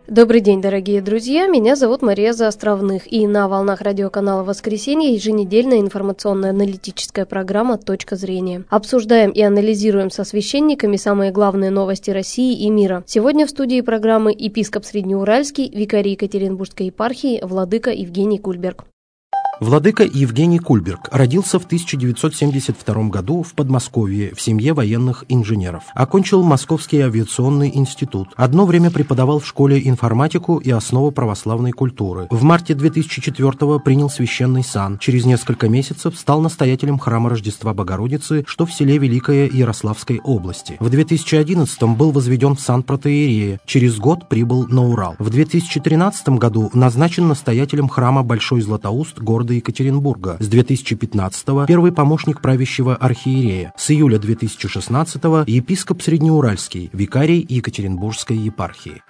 Добрый день, дорогие друзья, меня зовут Мария Заостровных, и на волнах радиоканала «Воскресенье» еженедельная информационно-аналитическая программа «Точка зрения». Обсуждаем и анализируем со священниками самые главные новости России и мира. Сегодня в студии программы епископ Среднеуральский, викарий Екатеринбургской епархии, владыка Евгений Кульберг. Владыка Евгений Кульберг родился в 1972 году в Подмосковье в семье военных инженеров. Окончил Московский авиационный институт. Одно время преподавал в школе информатику и основы православной культуры. В марте 2004 принял священный сан. Через несколько месяцев стал настоятелем храма Рождества Богородицы, что в селе Великое Ярославской области. В 2011 был возведен в сан протоиерея. Через год прибыл на Урал. В 2013 году назначен настоятелем храма Большой Златоуст города Екатеринбурга. С 2015-го первый помощник правящего архиерея. С июля 2016-го епископ Среднеуральский, викарий Екатеринбургской епархии.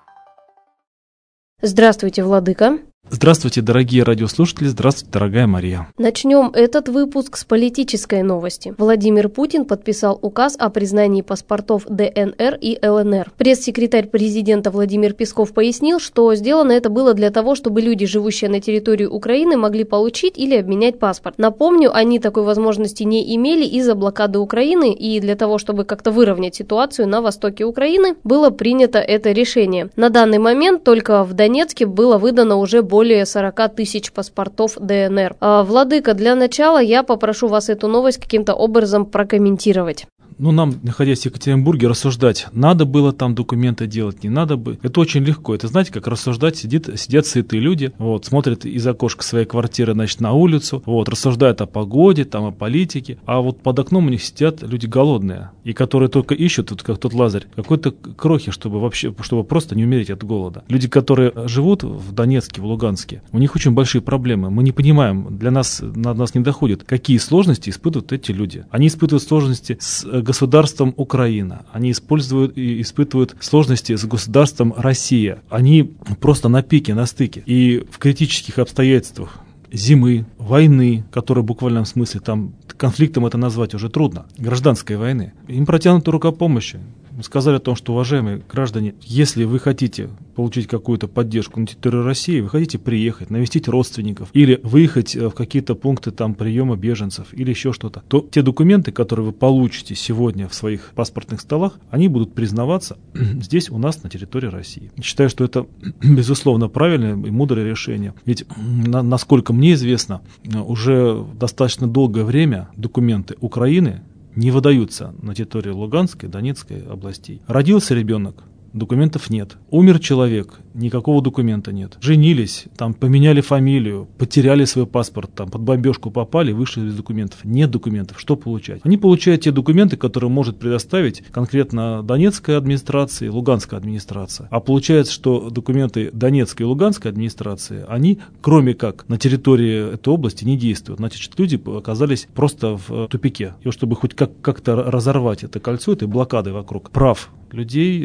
Здравствуйте, владыка. Здравствуйте, дорогие радиослушатели, здравствуйте, дорогая Мария. Начнем этот выпуск с политической новости. Владимир Путин подписал указ о признании паспортов ДНР и ЛНР. Пресс-секретарь президента Владимир Песков пояснил, что сделано это было для того, чтобы люди, живущие на территории Украины, могли получить или обменять паспорт. Напомню, они такой возможности не имели из-за блокады Украины, и для того, чтобы как-то выровнять ситуацию на востоке Украины, было принято это решение. На данный момент только в Донецке было выдано уже более 40 тысяч паспортов ДНР. Владыка, для начала я попрошу вас эту новость каким-то образом прокомментировать. Нам, находясь в Екатеринбурге, рассуждать, надо было там документы делать, не надо бы. Это очень легко. Это, знаете, как рассуждать, сидят сытые люди, смотрят из окошка своей квартиры, на улицу, рассуждают о погоде, о политике, а под окном у них сидят люди голодные, и которые только ищут, как тот Лазарь, какой-то крохи, чтобы просто не умереть от голода. Люди, которые живут в Донецке, в Луганске, у них очень большие проблемы. Мы не понимаем, на нас не доходит, какие сложности испытывают эти люди. Они испытывают сложности с государством Украина. Они испытывают сложности с государством Россия. Они просто на пике, на стыке. И в критических обстоятельствах зимы, войны, которая в буквальном смысле, конфликтом это назвать уже трудно, гражданской войны, им протянута рука помощи. Сказали о том, что, уважаемые граждане, если вы хотите получить какую-то поддержку на территории России, вы хотите приехать, навестить родственников или выехать в какие-то пункты приема беженцев или еще что-то, то те документы, которые вы получите сегодня в своих паспортных столах, они будут признаваться здесь у нас на территории России. Считаю, что это, безусловно, правильное и мудрое решение. Ведь, насколько мне известно, уже достаточно долгое время документы Украины не выдаются на территории Луганской, Донецкой областей. Родился ребенок, документов нет. Умер человек, никакого документа нет. Женились, поменяли фамилию, потеряли свой паспорт, под бомбежку попали, вышли без документов. Нет документов. Что получать? Они получают те документы, которые может предоставить конкретно Донецкая администрация и Луганская администрация. А получается, что документы Донецкой и Луганской администрации, они, кроме как на территории этой области, не действуют. Значит, люди оказались просто в тупике. И чтобы хоть как-то разорвать это кольцо, этой блокады вокруг прав людей,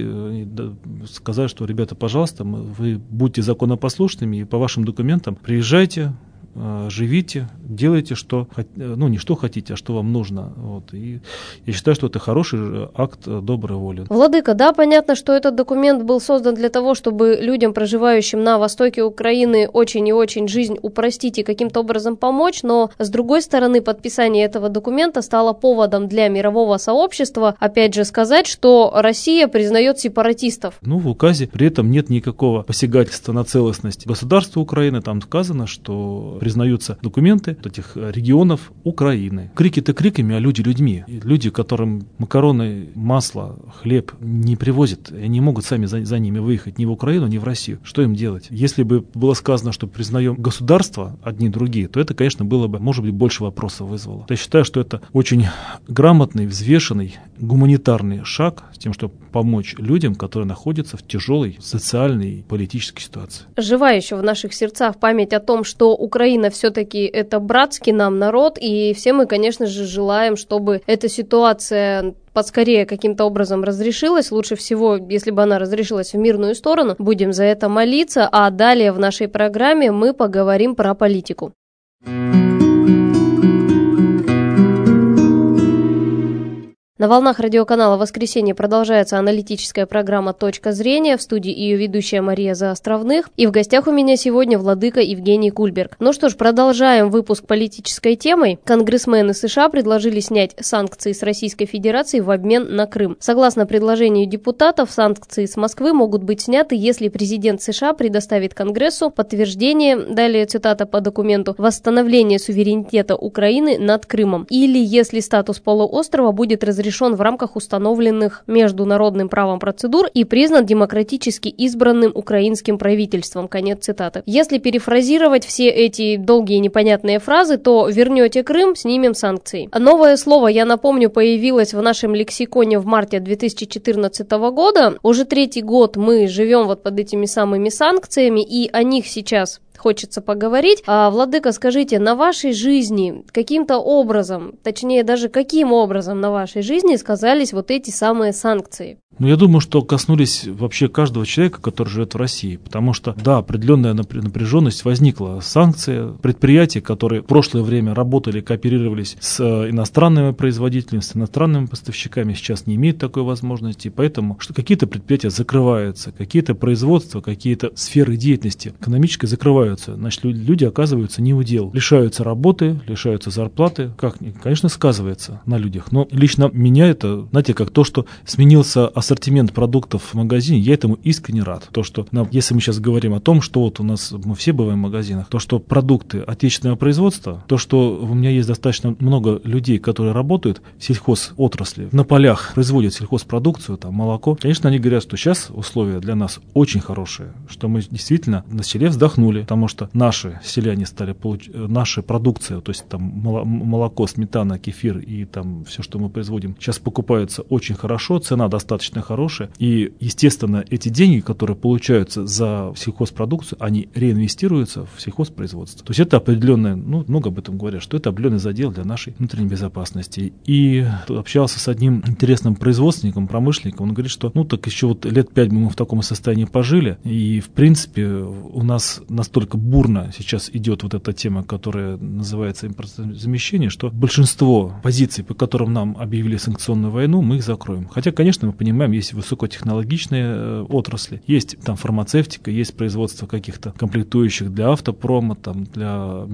сказать, что, ребята, пожалуйста, вы будьте законопослушными и по вашим документам приезжайте, живите, делайте не что хотите, а что вам нужно. И я считаю, что это хороший акт доброй воли. Владыка, да, понятно, что этот документ был создан для того, чтобы людям, проживающим на востоке Украины, очень и очень жизнь упростить и каким-то образом помочь, но, с другой стороны, подписание этого документа стало поводом для мирового сообщества, опять же, сказать, что Россия признает сепаратистов. В указе при этом нет никакого посягательства на целостность государства Украины. Там сказано, что признаются документы этих регионов Украины. Крики-то криками, а люди людьми. И люди, которым макароны, масло, хлеб не привозят, и они могут сами за ними выехать ни в Украину, ни в Россию. Что им делать? Если бы было сказано, что признаем государства одни другие, то это, конечно, было бы, может быть, больше вопросов вызвало. Я считаю, что это очень грамотный, взвешенный, гуманитарный шаг с тем, чтобы помочь людям, которые находятся в тяжелой социальной и политической ситуации. Жива еще в наших сердцах память о том, что Украина все-таки это братский нам народ, и все мы, конечно же, желаем, чтобы эта ситуация поскорее каким-то образом разрешилась. Лучше всего, если бы она разрешилась в мирную сторону. Будем за это молиться, а далее в нашей программе мы поговорим про политику. На волнах радиоканала «Воскресенье» продолжается аналитическая программа «Точка зрения». В студии ее ведущая Мария Заостровных. И в гостях у меня сегодня владыка Евгений Кульберг. Ну что ж, продолжаем выпуск политической темой. Конгрессмены США предложили снять санкции с Российской Федерации в обмен на Крым. Согласно предложению депутатов, санкции с Москвы могут быть сняты, если президент США предоставит Конгрессу подтверждение, далее цитата по документу, восстановления суверенитета Украины над Крымом, или если статус полуострова будет разрешен в рамках установленных международным правом процедур и признан демократически избранным украинским правительством. Конец цитаты. Если перефразировать все эти долгие непонятные фразы, то вернете Крым, снимем санкции. Новое слово, я напомню, появилось в нашем лексиконе в марте 2014 года. Уже 3-й год мы живем вот под этими самыми санкциями, и о них сейчас хочется поговорить. Владыка, скажите, на вашей жизни каким-то образом, точнее даже каким образом на вашей жизни сказались вот эти самые санкции? Ну, я думаю, что коснулись вообще каждого человека, который живет в России, потому что, да, определенная напряженность возникла. Санкции, предприятия, которые в прошлое время работали, кооперировались с иностранными производителями, с иностранными поставщиками, сейчас не имеют такой возможности, поэтому что какие-то предприятия закрываются, какие-то производства, какие-то сферы деятельности экономической закрываются, значит, люди оказываются не у дел, лишаются работы, лишаются зарплаты, как, конечно, сказывается на людях, но лично меня это, знаете, как то, что сменился ассортимент продуктов в магазине, я этому искренне рад. То, что если мы сейчас говорим о том, что вот у нас, мы все бываем в магазинах, то, что продукты отечественного производства, то, что у меня есть достаточно много людей, которые работают в сельхозотрасли, на полях производят сельхозпродукцию, там, молоко, конечно, они говорят, что сейчас условия для нас очень хорошие, что мы действительно на селе вздохнули, потому что наши селяне стали получать, наша продукция, то есть там молоко, сметана, кефир и там все, что мы производим, сейчас покупается очень хорошо, цена достаточно хорошая, и, естественно, эти деньги, которые получаются за сельхозпродукцию, они реинвестируются в сельхозпроизводство. То есть это определенное, много об этом говорят, что это определенный задел для нашей внутренней безопасности. И общался с одним интересным производственником, промышленником, он говорит, что, так еще вот лет 5 мы в таком состоянии пожили, и, в принципе, у нас настолько бурно сейчас идет вот эта тема, которая называется импортозамещение, что большинство позиций, по которым нам объявили санкционную войну, мы их закроем. Хотя, конечно, мы понимаем, есть высокотехнологичные отрасли, есть там фармацевтика, есть производство каких-то комплектующих для автопрома, там, для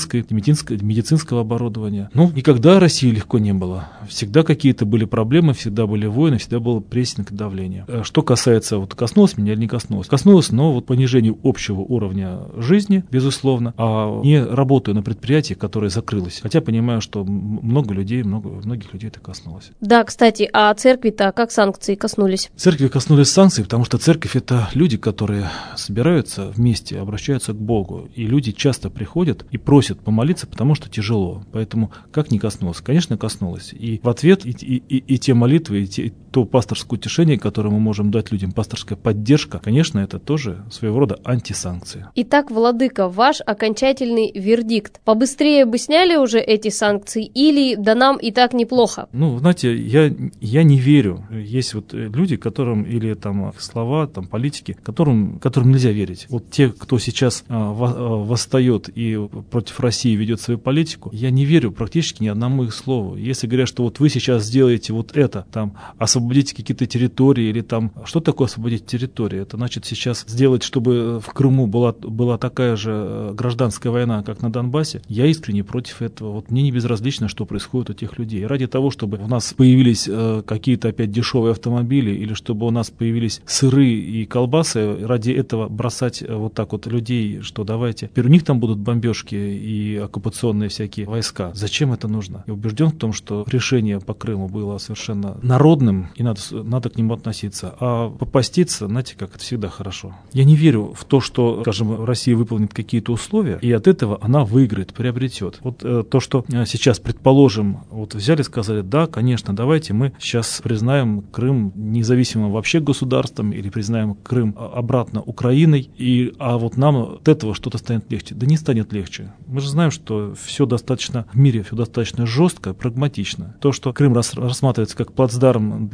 медицинского оборудования. Никогда России легко не было. Всегда какие-то были проблемы, всегда были войны, всегда был прессинг и давление. Что касается, коснулось меня или не коснулось? Коснулось, но понижению общего уровня жизни, безусловно, а не работаю на предприятии, которое закрылось. Хотя понимаю, что многих людей это коснулось. Да, кстати, а церкви-то как санкции коснулись? Церкви коснулись санкций, потому что церковь — это люди, которые собираются вместе, обращаются к Богу. И люди часто приходят и просят помолиться, потому что тяжело. Поэтому как не коснулось? Конечно, коснулось. И в ответ и те молитвы, и то пасторское утешение, которое мы можем дать людям, пасторская поддержка, конечно, это тоже своего рода антисанкции. Итак, владыка, ваш окончательный вердикт. Побыстрее бы сняли уже эти санкции или да нам и так неплохо? Знаете, я не верю. Есть люди, которым, или там слова, там политики, которым нельзя верить. Вот те, кто сейчас восстает и против России ведет свою политику, я не верю практически ни одному их слову. Если говорят, что вы сейчас сделаете это, там, освободите какие-то территории, или там, что такое освободить территории? Это значит сейчас сделать, чтобы в Крыму была такая же гражданская война, как на Донбассе. Я искренне против этого. Мне не безразлично, что происходит у тех людей. И ради того, чтобы у нас появились какие-то опять дешевые автомобили, или чтобы у нас появились сыры и колбасы, ради этого бросать людей, что давайте. Теперь у них там будут бомбежки и оккупационные всякие войска. Зачем это нужно? Я убежден в том, что решение по Крыму было совершенно народным, и надо к нему относиться. А попаститься, знаете, как это всегда хорошо. Я не верю в то, что, скажем, Россия выполнит какие-то условия, и от этого она выиграет, приобретет. То, что сейчас, предположим, взяли и сказали, да, конечно, давайте мы сейчас признаем Крым независимым вообще государством или признаем Крым обратно Украиной, а нам от этого что-то станет легче. Да не станет легче. Мы же знаем, что все достаточно в мире, все достаточно жестко, прагматично. То, что Крым рассматривается как плацдарм для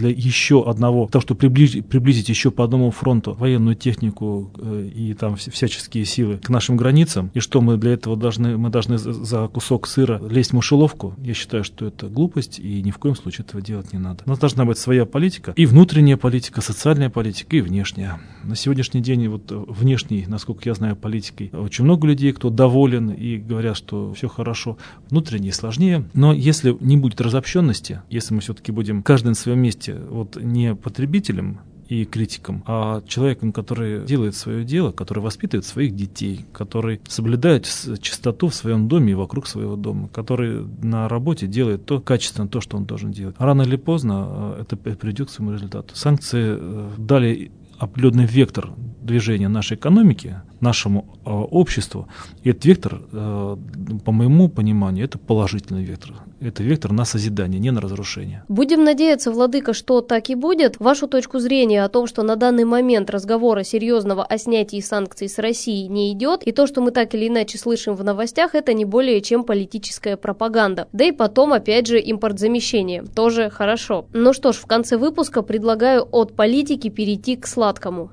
для еще одного, того, чтобы приблизить еще по одному фронту военную технику и там всяческие силы к нашим границам, и что мы для этого должны за кусок сыра лезть в мышеловку, я считаю, что это глупость, и ни в коем случае этого делать не надо. У нас должна быть своя политика, и внутренняя политика, социальная политика, и внешняя. На сегодняшний день вот внешней, насколько я знаю, политикой очень много людей, кто доволен и говорят, что все хорошо. Внутренней сложнее, но если не будет разобщенности, если мы все-таки будем каждый на своем месте вот не потребителем и критиком, а человеком, который делает свое дело, который воспитывает своих детей, который соблюдает чистоту в своем доме и вокруг своего дома, который на работе делает качественно то, что он должен делать. Рано или поздно это придет к своему результату. Санкции дали определенный вектор движения нашей экономики, нашему обществу. И этот вектор, по моему пониманию, это положительный вектор. Это вектор на созидание, не на разрушение. Будем надеяться, владыка, что так и будет. Вашу точку зрения о том, что на данный момент разговора серьезного о снятии санкций с России не идет, и то, что мы так или иначе слышим в новостях, это не более чем политическая пропаганда. Да и потом, опять же, импортзамещение. Тоже хорошо. Ну что ж, в конце выпуска предлагаю от политики перейти к сладкому.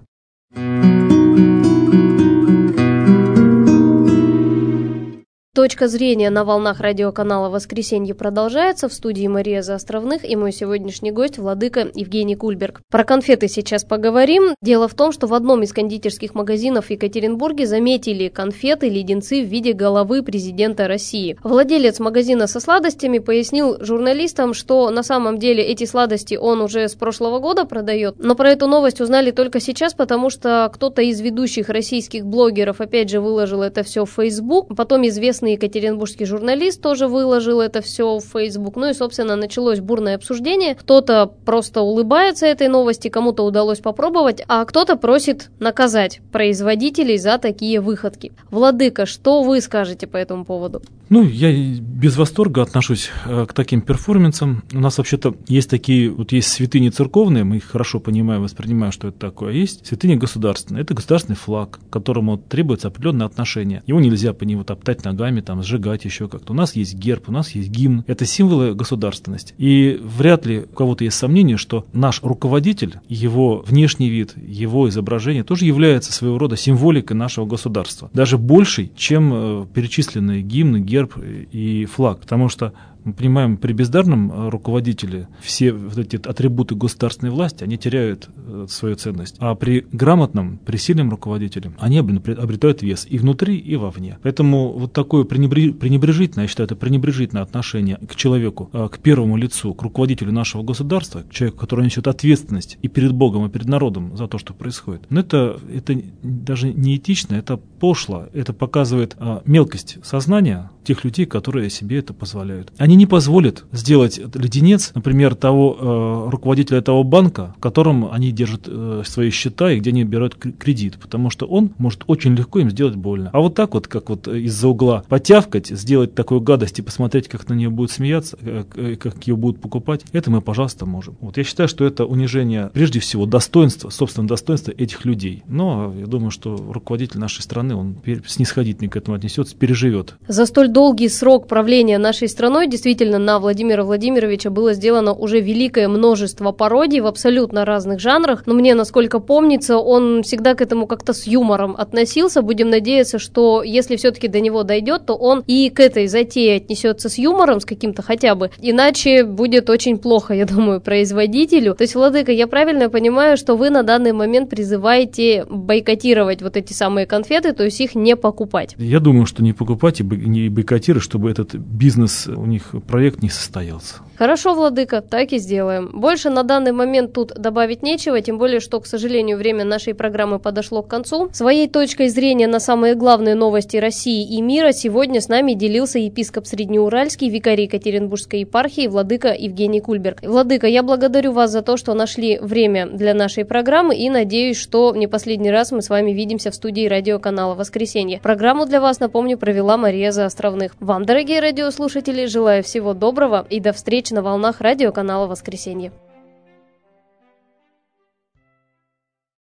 Точка зрения на волнах радиоканала «Воскресенье» продолжается. В студии Мария Заостровных и мой сегодняшний гость владыка Евгений Кульберг. Про конфеты сейчас поговорим. Дело в том, что в одном из кондитерских магазинов в Екатеринбурге заметили конфеты, леденцы в виде головы президента России. Владелец магазина со сладостями пояснил журналистам, что на самом деле эти сладости он уже с прошлого года продает, но про эту новость узнали только сейчас, потому что кто-то из ведущих российских блогеров опять же выложил это все в Facebook, потом известный екатеринбургский журналист тоже выложил это все в Facebook. Ну и, собственно, началось бурное обсуждение. Кто-то просто улыбается этой новости, кому-то удалось попробовать, а кто-то просит наказать производителей за такие выходки. Владыка, что вы скажете по этому поводу? Ну, я без восторга отношусь к таким перформансам. У нас вообще-то есть такие, вот есть святыни церковные, мы их хорошо понимаем, воспринимаем, что это такое. А есть святыни государственные. Это государственный флаг, к которому требуется определенное отношение. Его нельзя по нему топтать ногами, там, сжигать еще как-то. У нас есть герб, у нас есть гимн. Это символы государственности. И вряд ли у кого-то есть сомнение, что наш руководитель, его внешний вид, его изображение тоже является своего рода символикой нашего государства. Даже большей, чем перечисленные гимны, герб и флаг. Потому что мы понимаем, при бездарном руководителе все вот эти атрибуты государственной власти, они теряют свою ценность. А при грамотном, при сильном руководителе они обретают вес и внутри, и вовне. Поэтому вот такое пренебрежительное, я считаю, это пренебрежительное отношение к человеку, к первому лицу, к руководителю нашего государства, к человеку, который несет ответственность и перед Богом, и перед народом за то, что происходит. Но это даже не этично, это пошло, это показывает мелкость сознания тех людей, которые себе это позволяют. Они не позволят сделать леденец, например, того руководителя того банка, в котором они держат свои счета и где они берут кредит, потому что он может очень легко им сделать больно. А вот так вот, как вот из-за угла потявкать, сделать такую гадость и посмотреть, как на нее будут смеяться, как ее будут покупать, это мы, пожалуйста, можем. Вот я считаю, что это унижение, прежде всего, достоинства, собственного достоинства этих людей. Но я думаю, что руководитель нашей страны, он снисходительно к этому отнесется, переживет. За столь долгий срок правления нашей страной действительно на Владимира Владимировича было сделано уже великое множество пародий в абсолютно разных жанрах, но мне, насколько помнится, он всегда к этому как-то с юмором относился. Будем надеяться, что если все-таки до него дойдет, то он и к этой затее отнесется с юмором, с каким-то хотя бы, иначе будет очень плохо, я думаю, производителю. То есть, владыка, я правильно понимаю, что вы на данный момент призываете бойкотировать вот эти самые конфеты, то есть их не покупать? Я думаю, что не покупать и не бойкотировать, чтобы этот бизнес, у них проект не состоялся. Хорошо, владыка, так и сделаем. Больше на данный момент тут добавить нечего, тем более, что, к сожалению, время нашей программы подошло к концу. Своей точкой зрения на самые главные новости России и мира сегодня с нами делился епископ Среднеуральский, викарий Екатеринбургской епархии, владыка Евгений Кульберг. Владыка, я благодарю вас за то, что нашли время для нашей программы и надеюсь, что не последний раз мы с вами видимся в студии радиоканала «Воскресенье». Программу для вас, напомню, провела Мария Заостровных. Вам, дорогие радиослушатели, желаю всего доброго и до встречи на волнах радиоканала «Воскресенье».